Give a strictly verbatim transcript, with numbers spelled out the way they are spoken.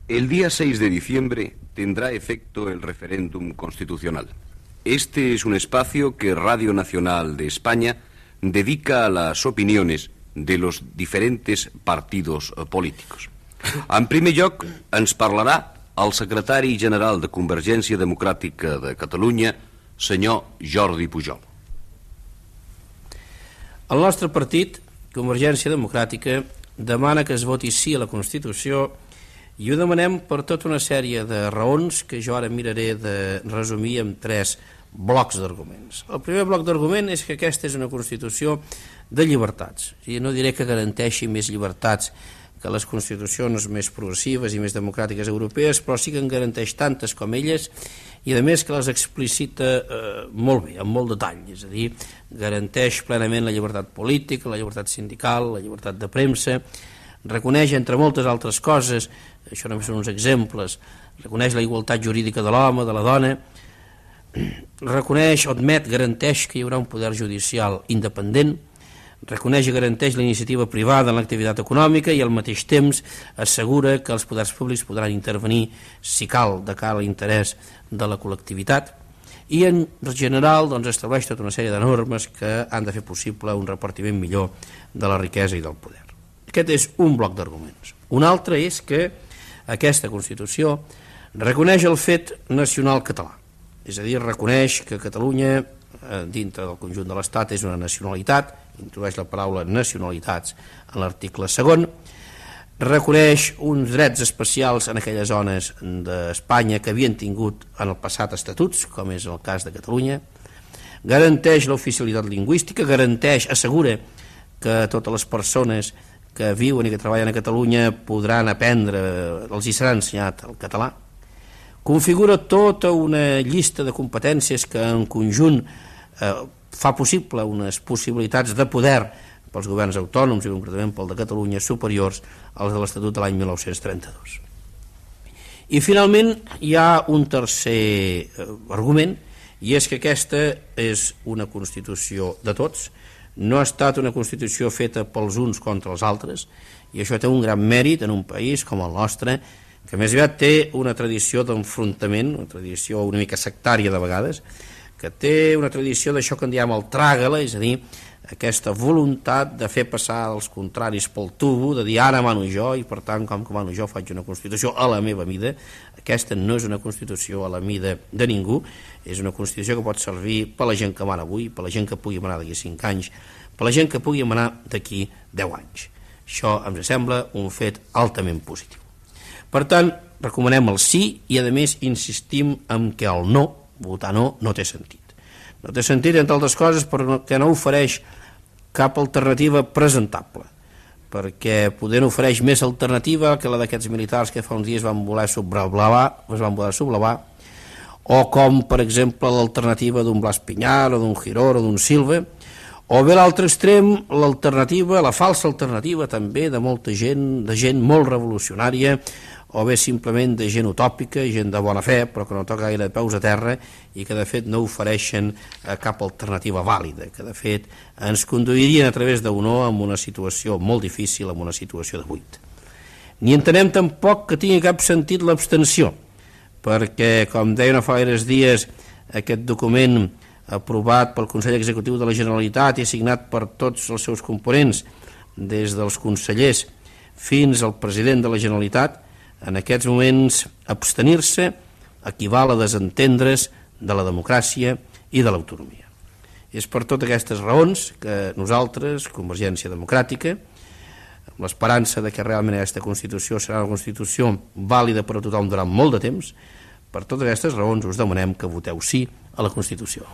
El día seis de diciembre tendrá efecto el referéndum constitucional. Este es un espacio que Radio Nacional de España dedica a las opiniones de los diferentes partidos políticos. En primer lloc, ens parlarà el secretari general de Convergència Democràtica de Catalunya, senyor Jordi Pujol. El nostre partit, Convergència Democràtica, demana que es voti sí a la Constitució i ho demanem per tota una sèrie de raons que jo ara miraré de resumir en tres blocs d'arguments. El primer bloc d'argument és que aquesta és una Constitució de llibertats. I no diré que garanteixi més llibertats que les constitucions més progressives i més democràtiques europees, però sí que en garanteix tantes com elles i a més que les explicita eh, molt bé, amb molt detall, és a dir, garanteix plenament la llibertat política, la llibertat sindical, la llibertat de premsa, reconeix, entre moltes altres coses, això només són uns exemples, reconeix la igualtat jurídica de l'home, de la dona, reconeix, admet, garanteix que hi haurà un poder judicial independent, reconeix i garanteix la iniciativa privada en l'activitat econòmica i al mateix temps assegura que els poders públics podran intervenir, si cal, de cara a l'interès de la col·lectivitat i en general doncs, estableix tota una sèrie de normes que han de fer possible un repartiment millor de la riquesa i del poder. Aquest és un bloc d'arguments. Un altre és que aquesta Constitució reconeix el fet nacional català, és a dir, reconeix que Catalunya dintre del conjunt de l'Estat és una nacionalitat, introdueix la paraula nacionalitats en l'article segon, reconeix uns drets especials en aquelles zones d'Espanya que havien tingut en el passat estatuts, com és el cas de Catalunya, garanteix l'oficialitat lingüística, garanteix, assegura que totes les persones que viuen i que treballen a Catalunya podran aprendre, els hi serà ensenyat el català, configura tota una llista de competències que en conjunt eh, fa possible unes possibilitats de poder pels governs autònoms i concretament pel de Catalunya superiors als de l'Estatut de l'any mil nou-cents trenta-dos. I finalment hi ha un tercer eh, argument i és que aquesta és una Constitució de tots, no ha estat una Constitució feta pels uns contra els altres i això té un gran mèrit en un país com el nostre que més aviat té una tradició d'enfrontament, una tradició una mica sectària de vegades, que té una tradició d'això que en diem el tràgala, és a dir, aquesta voluntat de fer passar els contraris pel tubo, de dir ara mano jo i per tant com que mano jo faig una Constitució a la meva mida. Aquesta no és una Constitució a la mida de ningú, és una Constitució que pot servir per la gent que mana avui, per la gent que pugui manar d'aquí cinc anys, per la gent que pugui manar d'aquí deu anys. Això ens sembla un fet altament positiu. Per tant, recomanem el sí i a més insistim en que el no, votar no, no té sentit. No té sentit, entre altres coses, perquè no ofereix cap alternativa presentable, perquè poder no ofereix més alternativa que la d'aquests militars que fa uns dies van voler sublevar, es van voler sublevar, o com, per exemple, l'alternativa d'un Blas Piñar o d'un Giró o d'un Silva, o bé l'altre extrem, l'alternativa, la falsa alternativa també de molta gent, de gent molt revolucionària, o bé simplement de gent utòpica, gent de bona fe, però que no toca gaire de peus a terra i que de fet no ofereixen cap alternativa vàlida, que de fet ens conduirien a través d'un no en una situació molt difícil, en una situació de buit. Ni entenem tampoc que tingui cap sentit l'abstenció, perquè, com deia no fa gaires dies, aquest document aprovat pel Consell Executiu de la Generalitat i signat per tots els seus components, des dels consellers fins al president de la Generalitat, en aquests moments abstenir-se equival a desentendre's de la democràcia i de l'autonomia. És per totes aquestes raons que nosaltres, Convergència Democràtica, amb l'esperança de que realment aquesta Constitució serà una Constitució vàlida per a tothom durant molt de temps, per totes aquestes raons us demanem que voteu sí a la Constitució.